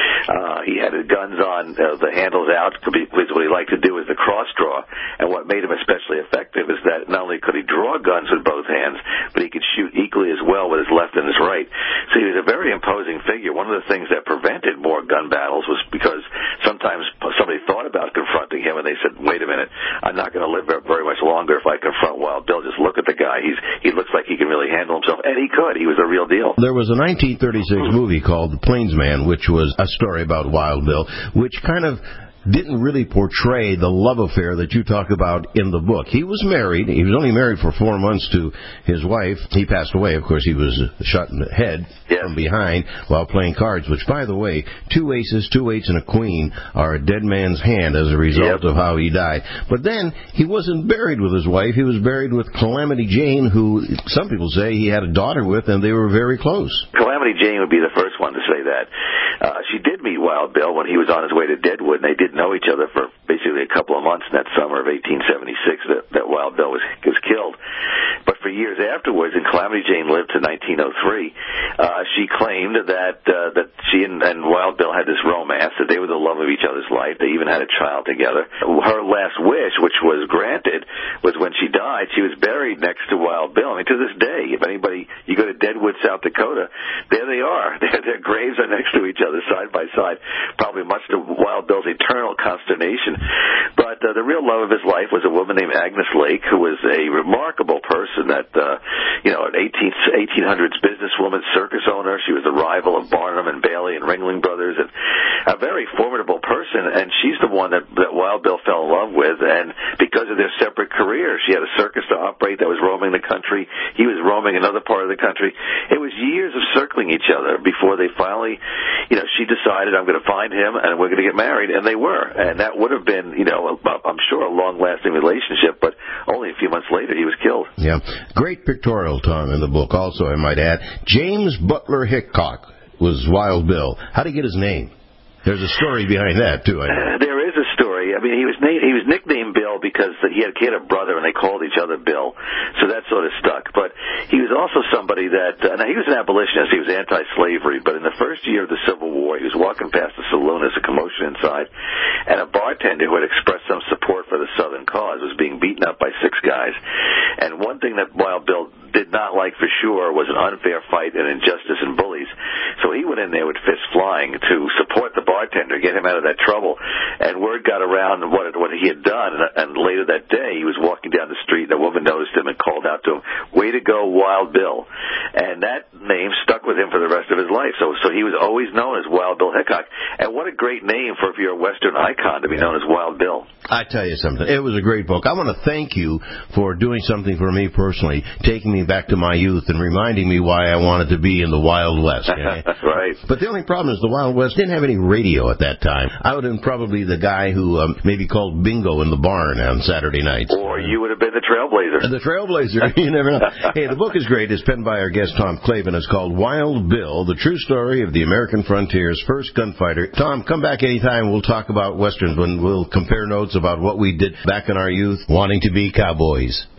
Uh, he had his guns on, uh, the handles out, because what he liked to do is the cross draw. And what made him especially effective is that not only could he draw guns with both hands, but he could shoot equally as well with his left and his right. So he was a very imposing figure. One of the things that prevented more gun battles was because sometimes somebody thought about confronting him and they said, wait a minute, I'm not going to live very much longer if I confront Wild Bill. Just look at the guy. He's He looks like he can really handle himself. And he could. He was a real deal. There was a nineteen thirty-six movie called The Plainsman, which was a story about Wild Bill, which kind of didn't really portray the love affair that you talk about in the book. He was married. He was only married for four months to his wife. He passed away. Of course, he was shot in the head yeah. from behind while playing cards, which, by the way, two aces, two eights, and a queen are a dead man's hand as a result yep. of how he died. But then he wasn't buried with his wife. He was buried with Calamity Jane, who some people say he had a daughter with, and they were very close. Calamity Jane would be the first one to say that. Uh, she did meet Wild Bill when he was on his way to Deadwood, and they did know each other for basically a couple of months in that summer of eighteen seventy-six that, that Wild Bill was, was killed. But for years afterwards, and Calamity Jane lived to nineteen oh three, uh, she claimed that uh, that she and, and Wild Bill had this romance, that they were the love of each other's life. They even had a child together. Her last wish, which was granted, was when she died, she was buried next to Wild Bill. I mean, to this day, if anybody, you go to Deadwood, South Dakota, there they are. Their, their graves are next to each other, side by side, probably much to Wild Bill's eternal consternation. But uh, the real love of his life was a woman named Agnes Lake, who was a remarkable person that, uh, you know, an eighteen hundreds businesswoman, circus owner. She was the rival of Barnum and Bailey and Ringling Brothers, and a very formidable person. And she's the one that, that Wild Bill fell in love with. And because of their separate careers, she had a circus to operate that was roaming the country. He was roaming another part of the country. It was years of circling each other before they finally, you know, she decided, I'm going to find him and we're going to get married. And they were. And that would have been, you know, I'm sure a long-lasting relationship, but only a few months later he was killed. Yeah. Great pictorial, Tom, in the book also, I might add. James Butler Hickok was Wild Bill. How did he get his name? There's a story behind that, too, I know. Uh, there is a story. I mean, he was named, he was nicknamed Bill because he had, he had a brother, and they called each other Bill. So that sort of stuck. But he was also somebody that, uh, now he was an abolitionist. He was anti-slavery. But in the first year of the Civil War, he was walking past the saloon, there's a commotion inside, and a bartender who had expressed some support for the Southern cause was being beaten up by six guys. And one thing that Wild Bill did not like for sure was an unfair fight and injustice and bullies. So he went in there with fists flying to support the bartender, get him out of that trouble. And word got around what what he had done. And, and later that day, he was walking down the street, and a woman noticed him and called out to him, "Way to go, Wild Bill." And that name stuck with him for the rest of his life. So so he was always known as Wild Bill Hickok. And what a great name for if you're a Western icon to be known as Wild Bill. I tell you something. It was a great book. I want to thank you for doing something for me personally, taking me back to my youth and reminding me why I wanted to be in the Wild West. Okay? That's right. But the only problem is the Wild West didn't have any radio at that time. I would have been probably the guy who um, maybe called bingo in the barn on Saturday nights. Or you would have been the Trailblazer. The Trailblazer. You never know. Hey, the book is great. It's penned by our guest, Tom Clavin. It's called Wild Bill, the true story of the American frontier's first gunfighter. Tom, come back anytime. We'll talk about Westerns when we'll compare notes about what we did back in our youth wanting to be cowboys. That sounds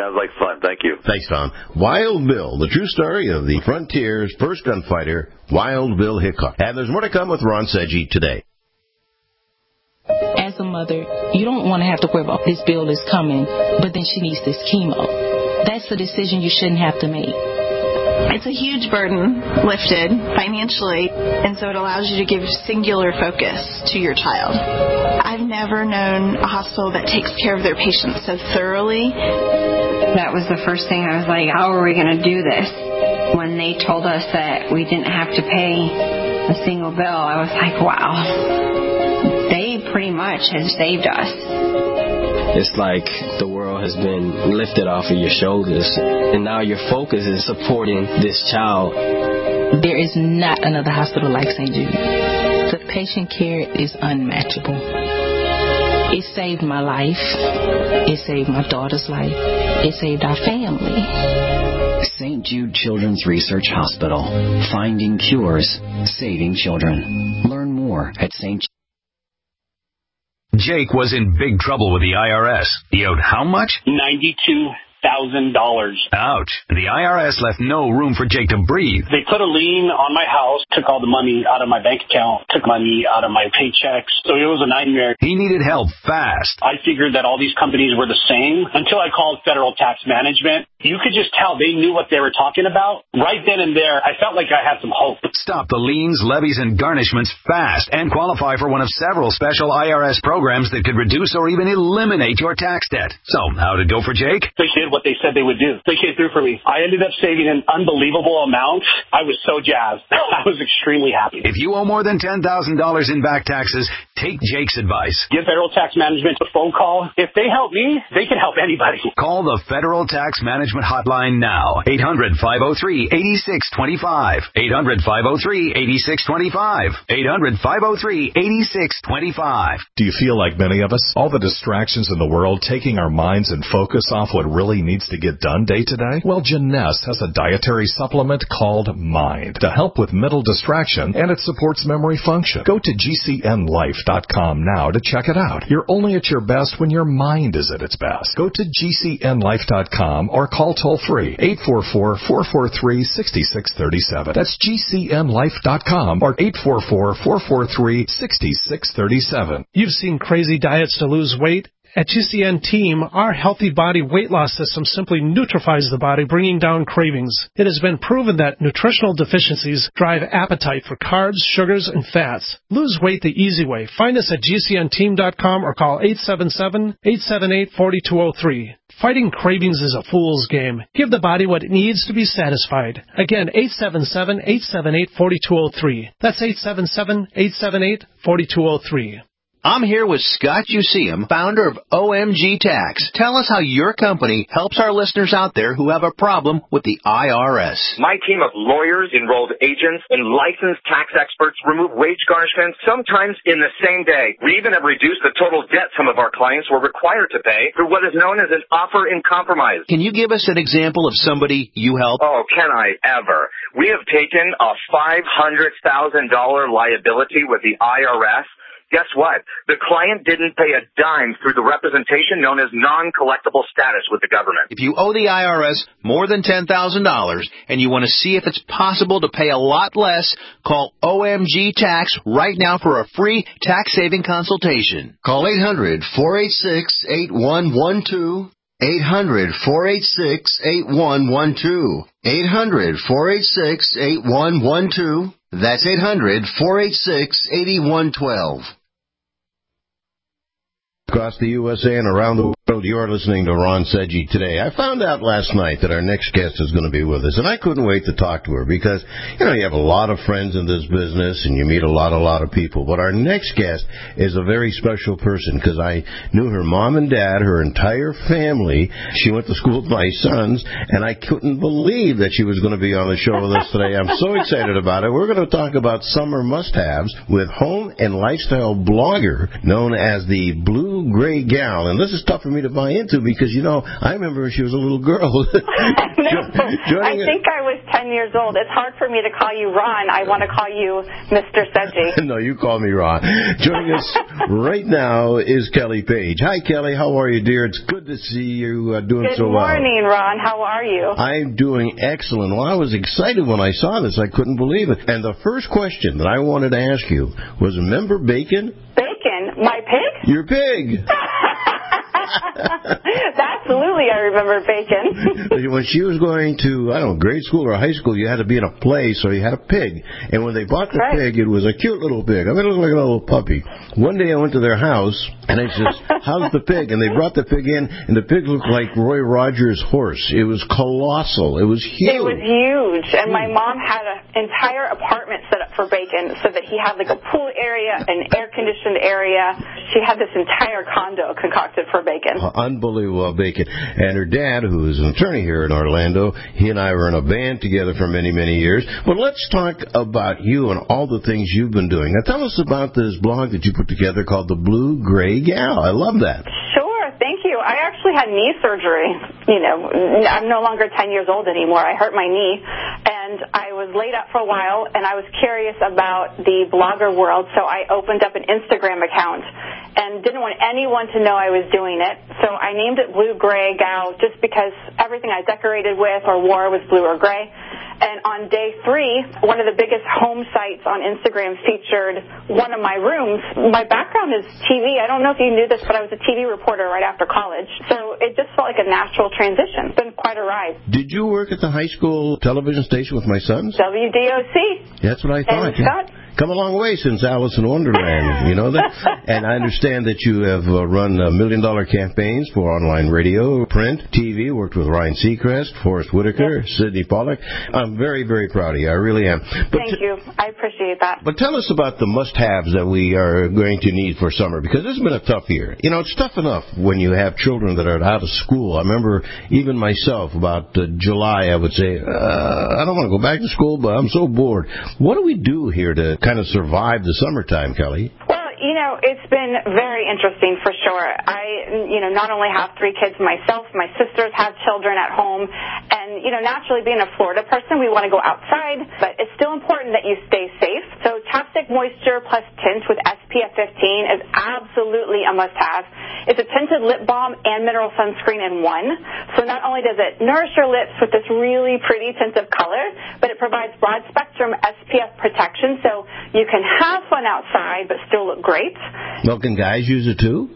Sounds like fun. Thank you. Thanks, Tom. Wild Bill, the true story of the Frontier's first gunfighter, Wild Bill Hickok. And there's more to come with Ron Sedgwick today. As a mother, you don't want to have to worry about this bill is coming, but then she needs this chemo. That's a decision you shouldn't have to make. It's a huge burden lifted financially, and so it allows you to give singular focus to your child. I've never known a hospital that takes care of their patients so thoroughly. That was the first thing I was like, how are we going to do this? When they told us that we didn't have to pay a single bill, I was like, wow, they pretty much have saved us. It's like the world has been lifted off of your shoulders, and now your focus is supporting this child. There is not another hospital like Saint Jude. The patient care is unmatchable. It saved my life. It saved my daughter's life. It saved our family. Saint Jude Children's Research Hospital. Finding cures, saving children. Learn more at Saint Jude. Jake was in big trouble with the I R S. He owed how much? ninety-two thousand dollars. Ouch. The I R S left no room for Jake to breathe. They put a lien on my house, took all the money out of my bank account, took money out of my paychecks. So it was a nightmare. He needed help fast. I figured that all these companies were the same until I called Federal Tax Management. You could just tell they knew what they were talking about. Right then and there, I felt like I had some hope. Stop the liens, levies, and garnishments fast and qualify for one of several special I R S programs that could reduce or even eliminate your tax debt. So, how did it go for Jake? They did what they said they would do. They came through for me. I ended up saving an unbelievable amount. I was so jazzed. I was extremely happy. If you owe more than ten thousand dollars in back taxes, take Jake's advice. Give Federal Tax Management a phone call. If they help me, they can help anybody. Call the Federal Tax Management Hotline now. eight hundred, five oh three, eight six two five. eight hundred, five oh three, eight six two five. eight hundred, five oh three, eight six two five. Do you feel like many of us? All the distractions in the world taking our minds and focus off what really needs to get done day to day? Well, Jeunesse has a dietary supplement called Mind to help with mental distraction, and it supports memory function. Go to G C N life dot com now to check it out. You're only at your best when your mind is at its best. Go to G C N life dot com or call toll-free eight four four, four four three, six six three seven. That's G C N life dot com or eight four four, four four three, six six three seven. You've seen crazy diets to lose weight. At G C N Team, our Healthy Body Weight Loss System simply neutralizes the body, bringing down cravings. It has been proven that nutritional deficiencies drive appetite for carbs, sugars, and fats. Lose weight the easy way. Find us at G C N team dot com or call eight seven seven, eight seven eight, four two zero three. Fighting cravings is a fool's game. Give the body what it needs to be satisfied. Again, eight seven seven, eight seven eight, four two zero three. That's eight seven seven, eight seven eight, four two zero three. I'm here with Scott Useum, founder of O M G Tax. Tell us how your company helps our listeners out there who have a problem with the I R S. My team of lawyers, enrolled agents, and licensed tax experts remove wage garnishments sometimes in the same day. We even have reduced the total debt some of our clients were required to pay through what is known as an offer in compromise. Can you give us an example of somebody you help? Oh, can I ever? We have taken a five hundred thousand dollars liability with the I R S. Guess what? The client didn't pay a dime through the representation known as non-collectible status with the government. If you owe the I R S more than ten thousand dollars and you want to see if it's possible to pay a lot less, call O M G Tax right now for a free tax-saving consultation. Call eight hundred, four eight six, eight one one two. eight hundred, four eight six, eight one one two. eight hundred, four eight six, eight one one two. That's eight hundred, four eight six, eight one one two. Across the U S A and around the world, you're listening to Ron Sedgwick today. I found out last night that our next guest is going to be with us, and I couldn't wait to talk to her because, you know, you have a lot of friends in this business and you meet a lot, a lot of people. But our next guest is a very special person because I knew her mom and dad, her entire family. She went to school with my sons, and I couldn't believe that she was going to be on the show with us today. I'm so excited about it. We're going to talk about summer must-haves with home and lifestyle blogger known as the Blue Gray Gal. And this is tough for me me to buy into because, you know, I remember when she was a little girl. no, I think I was ten years old. It's hard for me to call you Ron. I want to call you Mister Sedgy. No, you call me Ron. Joining us right now is Kelly Page. Hi, Kelly. How are you, dear? It's good to see you uh, doing Good so well. Good morning, Ron. How are you? I'm doing excellent. Well, I was excited when I saw this. I couldn't believe it. And the first question that I wanted to ask you was, remember Bacon? Bacon? My pig? Your pig. Absolutely, I remember Bacon. When she was going to, I don't know, grade school or high school, you had to be in a play, so you had a pig. And when they bought the right. pig, it was a cute little pig. I mean, it looked like a little puppy. One day I went to their house, and I said, how's the pig? And they brought the pig in, and the pig looked like Roy Rogers' horse. It was colossal. It was huge. It was huge. And my mom had an entire apartment set up for Bacon so that he had like a pool area, an air-conditioned area. She had this entire condo concocted for Bacon. Uh, unbelievable, Bacon. And her dad, who is an attorney here in Orlando, he and I were in a band together for many, many years. But let's talk about you and all the things you've been doing. Now, tell us about this blog that you put together called The Blue Gray Gal. I love that. Sure. Thank you. I actually had knee surgery. You know, I'm no longer ten years old anymore. I hurt my knee, and I was laid up for a while, and I was curious about the blogger world, so I opened up an Instagram account and didn't want anyone to know I was doing it. So I named it Blue Gray Gal just because everything I decorated with or wore was blue or gray. And on day three, one of the biggest home sites on Instagram featured one of my rooms. My background is T V. I don't know if you knew this, but I was a T V reporter right after college. So it just felt like a natural transition. It's been quite a ride. Did you work at the high school television station with my sons? W D O C. That's what I thought. And Scott. Come a long way since Alice in Wonderland, you know that. And I understand that you have uh, run uh, million-dollar campaigns for online radio, print, T V, worked with Ryan Seacrest, Forrest Whitaker, yep. Sidney Pollack. I'm very, very proud of you. I really am. But Thank you. I appreciate that. But tell us about the must-haves that we are going to need for summer, because this has been a tough year. You know, it's tough enough when you have children that are out of school. I remember even myself, about uh, July, I would say, uh, I don't want to go back to school, but I'm so bored. What do we do here to kind of survive the summertime, Kelly? Well, you know, it's been very interesting for sure. I, you know, not only have three kids myself, my sisters have children at home, and, you know, naturally being a Florida person, we want to go outside, but it's still important that you stay safe. So Chapstick Moisture Plus Tint with S P F fifteen is absolutely a must-have. It's a tinted lip balm and mineral sunscreen in one. So not only does it nourish your lips with this really pretty tint of color, but it provides broad-spectrum S P F protection, so you can have fun outside but still look great. Well, can guys use it too?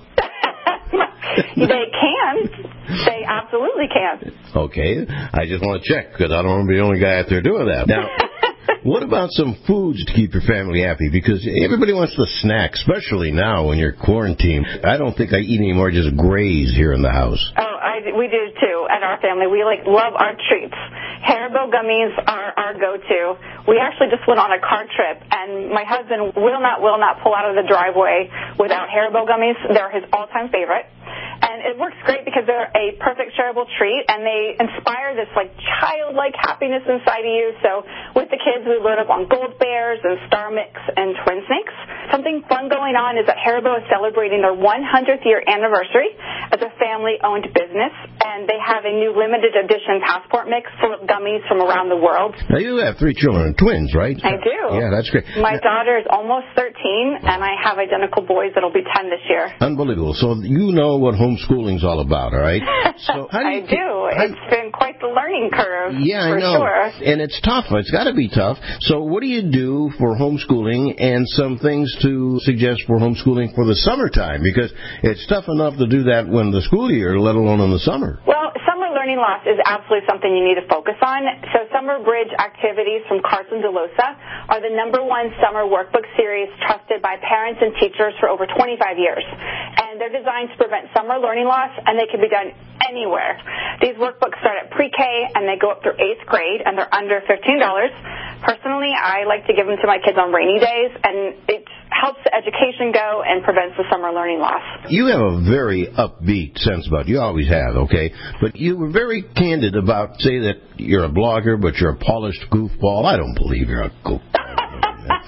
They can. They absolutely can. Okay. I just want to check because I don't want to be the only guy out there doing that. Now, what about some foods to keep your family happy? Because everybody wants to snack, especially now when you're quarantined. I don't think I eat any more just Grays here in the house. Oh, I, we do too at our family. We like love our treats. Haribo gummies are our go-to. We actually just went on a car trip, and my husband will not, will not pull out of the driveway without Haribo gummies. They're his all-time favorite. And it works great because they're a perfect shareable treat, and they inspire this, like, childlike happiness inside of you. So with the kids, we load up on Gold Bears and Star Mix and Twin Snakes. Something fun going on is that Haribo is celebrating their one hundredth year anniversary as a family-owned business, and they have a new limited edition passport mix full of gummies from around the world. Now, you have three children, twins, right? I do. Yeah, that's great. My now, daughter is almost thirteen, and I have identical boys that'll be ten this year. Unbelievable. So you know what homeschooling's all about, all right? So how do you, I do. How, it's been quite the learning curve. Yeah, for I know. Sure. And it's tough. It's got to be tough. So what do you do for homeschooling and some things to suggest for homeschooling for the summertime? Because it's tough enough to do that when the school year, let alone in the summer. Well, summer learning loss is absolutely something you need to focus on. So Summer Bridge activities from Carson DeLosa are the number one summer workbook series trusted by parents and teachers for over twenty-five years. And they're designed to prevent summer learning loss, and they can be done anywhere. These workbooks start at pre-K, and they go up through eighth grade, and they're under fifteen dollars. Personally, I like to give them to my kids on rainy days, and it helps the education go and prevents the summer learning loss. You have a very upbeat sense about it. You always have, okay? But you were very candid about, say that you're a blogger, but you're a polished goofball. I don't believe you're a goofball.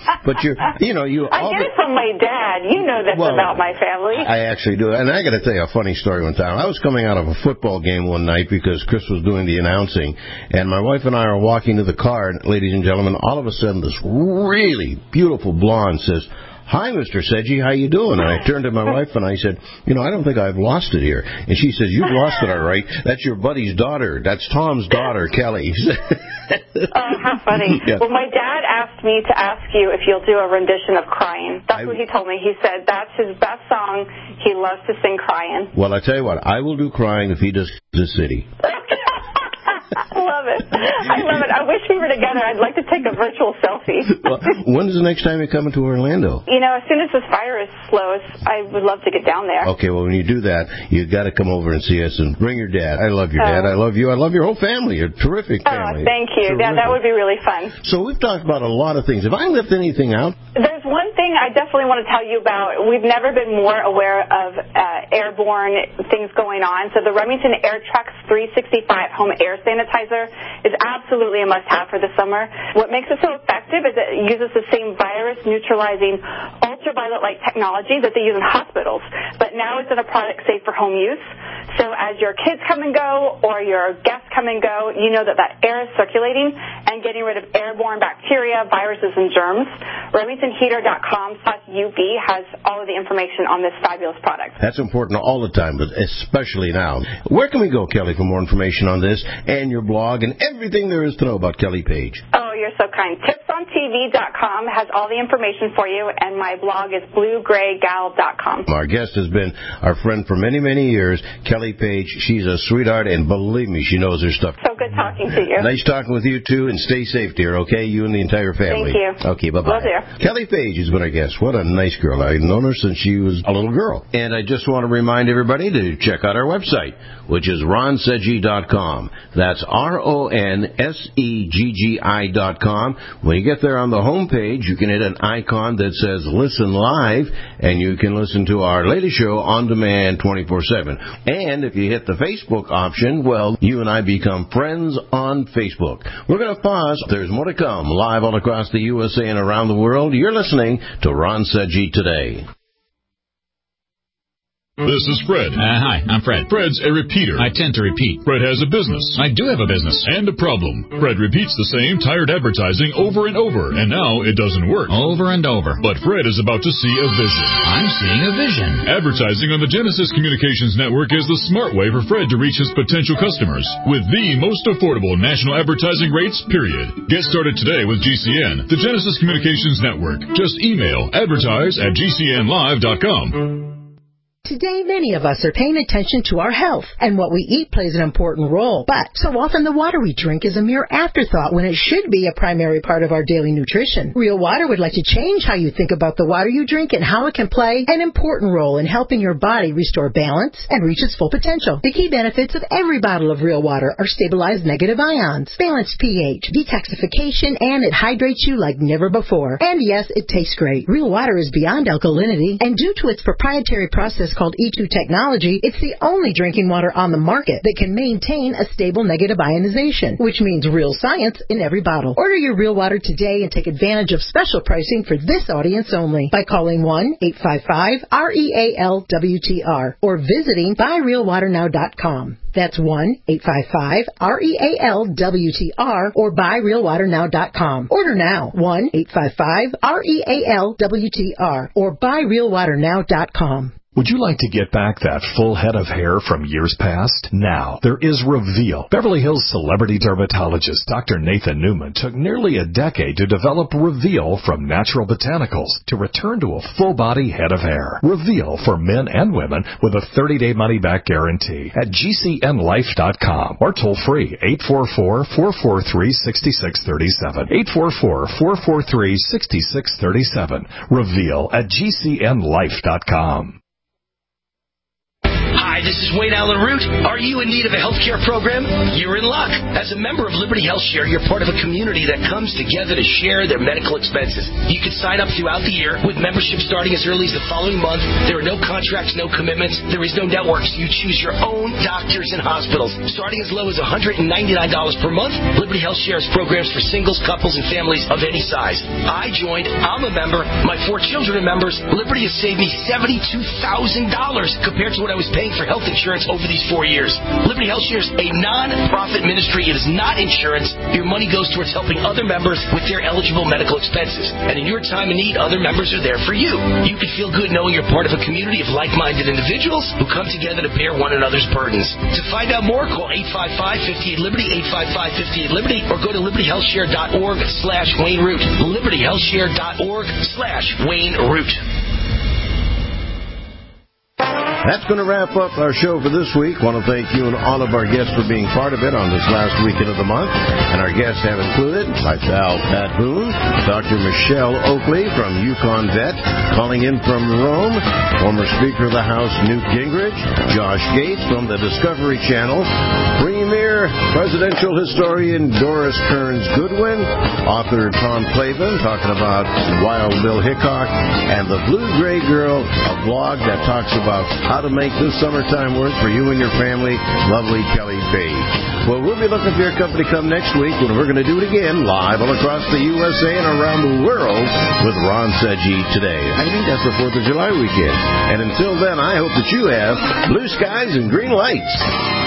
But you, you know, you. I get it from my dad. You know this well, about my family. I actually do, and I got to tell you a funny story one time. I was coming out of a football game one night because Chris was doing the announcing, and my wife and I are walking to the car, and ladies and gentlemen, all of a sudden this really beautiful blonde says, "Hi, Mister Sedgy, how you doing?" And I turned to my wife and I said, "You know, I don't think I've lost it here." And she says, "You've lost it, all right. That's your buddy's daughter. That's Tom's daughter, Kelly." Oh, how funny. Yeah. Well, my dad asked me to ask you if you'll do a rendition of Crying. That's I, what he told me. He said that's his best song. He loves to sing Crying. Well, I tell you what, I will do Crying if he does the city. I love it. I love it. I wish we were together. I'd like to take a virtual selfie. Well, when is the next time you're coming to Orlando? You know, as soon as this virus slows, I would love to get down there. Okay, well, when you do that, you got to come over and see us and bring your dad. I love your oh. dad. I love you. I love your whole family. You're a terrific family. Oh, thank you. That, that would be really fun. So we've talked about a lot of things. Have I left anything out? There's one thing I definitely want to tell you about. We've never been more aware of uh, airborne things going on. So the Remington AirTrax three sixty-five home air sanitizer is absolutely a must-have for the summer. What makes it so effective is it uses the same virus-neutralizing ultraviolet light technology that they use in hospitals, but now it's in a product safe for home use. So as your kids come and go or your guests come and go, you know that that air is circulating and getting rid of airborne bacteria, viruses, and germs. Remington Heater dot com slash U B has all of the information on this fabulous product. That's important all the time, but especially now. Where can we go, Kelly, for more information on this and your blog and everything there is to know about Kelly Page? Oh, you're so kind. tips on T V dot com has all the information for you, and my blog is blue gray gal dot com. Our guest has been our friend for many, many years, Kelly Page. She's a sweetheart, and believe me, she knows her stuff. So good talking to you. Nice talking with you, too, and stay safe, dear, okay? You and the entire family. Thank you. Okay, bye-bye. Will do. Kelly Page has been our guest. What a nice girl. I've known her since she was a little girl. And I just want to remind everybody to check out our website, which is ron seggi dot com. That's R O N S E G G I dot com. When you get there on the home page, you can hit an icon that says Listen Live, and you can listen to our latest show on demand twenty-four seven. And if you hit the Facebook option, well, you and I become friends on Facebook. We're going to pause. There's more to come live all across the U S A and around the world. You're listening to Ron Seggi Today. This is Fred. Uh, hi, I'm Fred. Fred's a repeater. I tend to repeat. Fred has a business. I do have a business. And a problem. Fred repeats the same tired advertising over and over, and now it doesn't work. Over and over. But Fred is about to see a vision. I'm seeing a vision. Advertising on the Genesis Communications Network is the smart way for Fred to reach his potential customers with the most affordable national advertising rates, period. Get started today with G C N, the Genesis Communications Network. Just email advertise at G C N live dot com. Today, many of us are paying attention to our health, and what we eat plays an important role. But so often the water we drink is a mere afterthought when it should be a primary part of our daily nutrition. Real Water would like to change how you think about the water you drink and how it can play an important role in helping your body restore balance and reach its full potential. The key benefits of every bottle of Real Water are stabilized negative ions, balanced pH, detoxification, and it hydrates you like never before. And yes, it tastes great. Real Water is beyond alkalinity, and due to its proprietary process called E two technology, it's the only drinking water on the market that can maintain a stable negative ionization, which means real science in every bottle. Order your Real Water today and take advantage of special pricing for this audience only by calling one eight five five R E A L W T R or visiting buy real water now dot com. That's one eight five five R E A L W T R or buy real water now dot com. Order now, one eight five five R E A L W T R or buy real water now dot com. Would you like to get back that full head of hair from years past? Now, there is Reveal. Beverly Hills celebrity dermatologist Doctor Nathan Newman took nearly a decade to develop Reveal from natural botanicals to return to a full-body head of hair. Reveal for men and women with a thirty-day money-back guarantee at G C N life dot com or toll-free eight four four, four four three, six six three seven. eight four four, four four three, six six three seven. Reveal at G C N life dot com. Hi, Hi, this is Wayne Allen Root. Are you in need of a health care program? You're in luck. As a member of Liberty Health Share, you're part of a community that comes together to share their medical expenses. You can sign up throughout the year with membership starting as early as the following month. There are no contracts, no commitments. There is no network, so you choose your own doctors and hospitals. Starting as low as one hundred ninety-nine dollars per month, Liberty Health Share has programs for singles, couples, and families of any size. I joined. I'm a member. My four children are members. Liberty has saved me seventy-two thousand dollars compared to what I was paying for health insurance over these four years. Liberty Health Share is a non-profit ministry. It is not insurance. Your money goes towards helping other members with their eligible medical expenses. And in your time of need, other members are there for you. You can feel good knowing you're part of a community of like-minded individuals who come together to bear one another's burdens. To find out more, call eight five five, five eight Liberty, eight five five, five eight Liberty, or go to liberty health share dot org slash Wayne Root. liberty health share dot org slash Wayne Root. That's going to wrap up our show for this week. I want to thank you and all of our guests for being part of it on this last weekend of the month. And our guests have included my pal Pat Boone, Doctor Michelle Oakley from Yukon Vet, calling in from Rome, former Speaker of the House Newt Gingrich, Josh Gates from the Discovery Channel, Premier Presidential Historian Doris Kearns Goodwin, author Tom Clavin talking about Wild Bill Hickok, and the Blue Gray Girl, a blog that talks about how to make this summertime work for you and your family, lovely Kelly Page. Well, we'll be looking for your company come next week when we're going to do it again, live all across the U S A and around the world with Ron Sedgy today. I think that's the fourth of July weekend. And until then, I hope that you have blue skies and green lights.